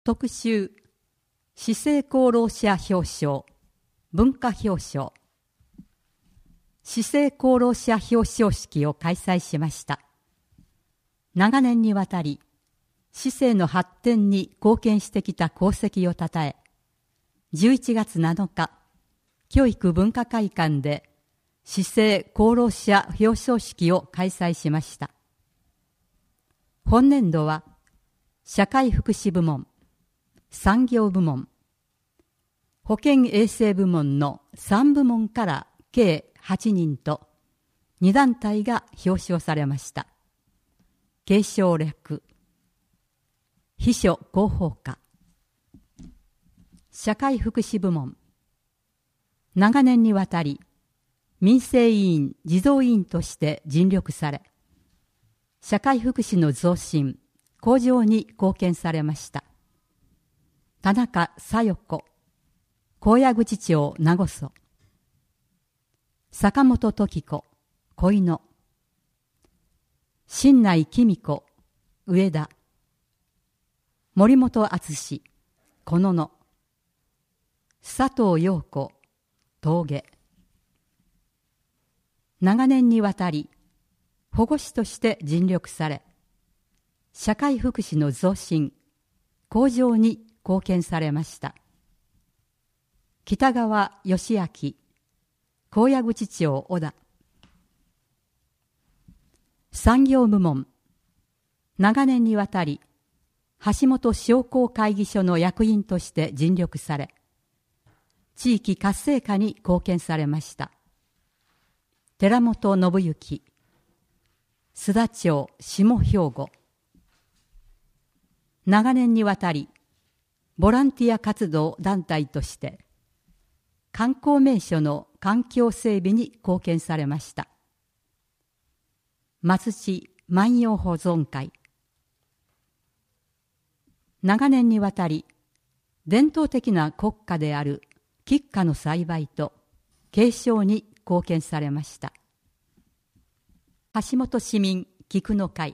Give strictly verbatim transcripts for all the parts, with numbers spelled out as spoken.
特集市政功労者表彰文化表彰市政功労者表彰式を開催しました。長年にわたり市政の発展に貢献してきた功績をたたえ、じゅういちがつなのか教育文化会館で市政功労者表彰式を開催しました。本年度は社会福祉部門、産業部門、保健衛生部門のさんぶもんから計はちにんとにだんたいが表彰されました。継承略秘書広報課。社会福祉部門、長年にわたり民生委員児童委員として尽力され、社会福祉の増進向上に貢献されました。田中小夜子、高野口町名護蘇。坂本時子、小井野。新内紀美子、上田。森本敦、この野。佐藤陽子、峠。長年にわたり保護司として尽力され、社会福祉の増進向上に貢献されました。北川義明、高野口町小田。産業部門、長年にわたり橋本商工会議所の役員として尽力され、地域活性化に貢献されました。寺本信之、須田町下兵庫。長年にわたりボランティア活動団体として観光名所の環境整備に貢献されました。松地万葉保存会。長年にわたり伝統的な国家である菊花の栽培と継承に貢献されました。橋本市民菊の会。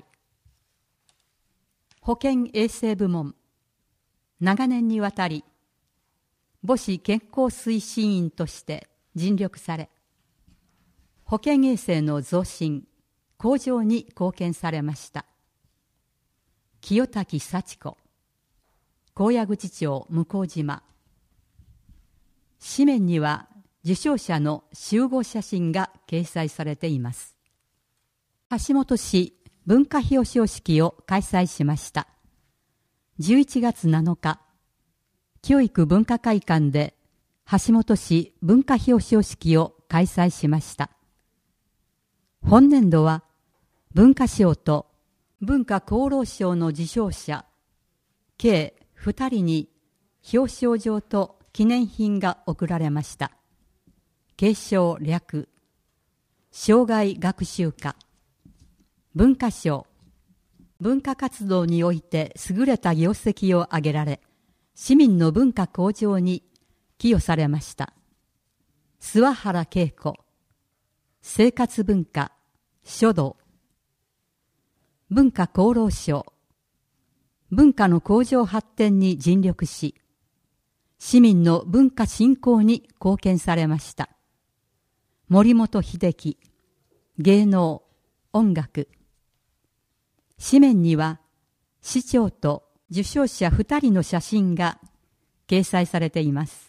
保健衛生部門、長年にわたり母子健康推進員として尽力され、保健衛生の増進向上に貢献されました。清滝幸子、高野口町向島。紙面には受賞者の集合写真が掲載されています。橋本市文化表彰式を開催しました。じゅういちがつなのか、教育文化会館で橋本市文化表彰式を開催しました。本年度は文化賞と文化功労賞の受賞者計ふたりに表彰状と記念品が贈られました。継承略生涯学習課。文化賞、文化活動において優れた業績を挙げられ、市民の文化向上に寄与されました。諏訪原恵子、生活文化書道。文化功労賞、文化の向上発展に尽力し、市民の文化振興に貢献されました。森本秀樹、芸能音楽。紙面には市長と受賞者ふたりの写真が掲載されています。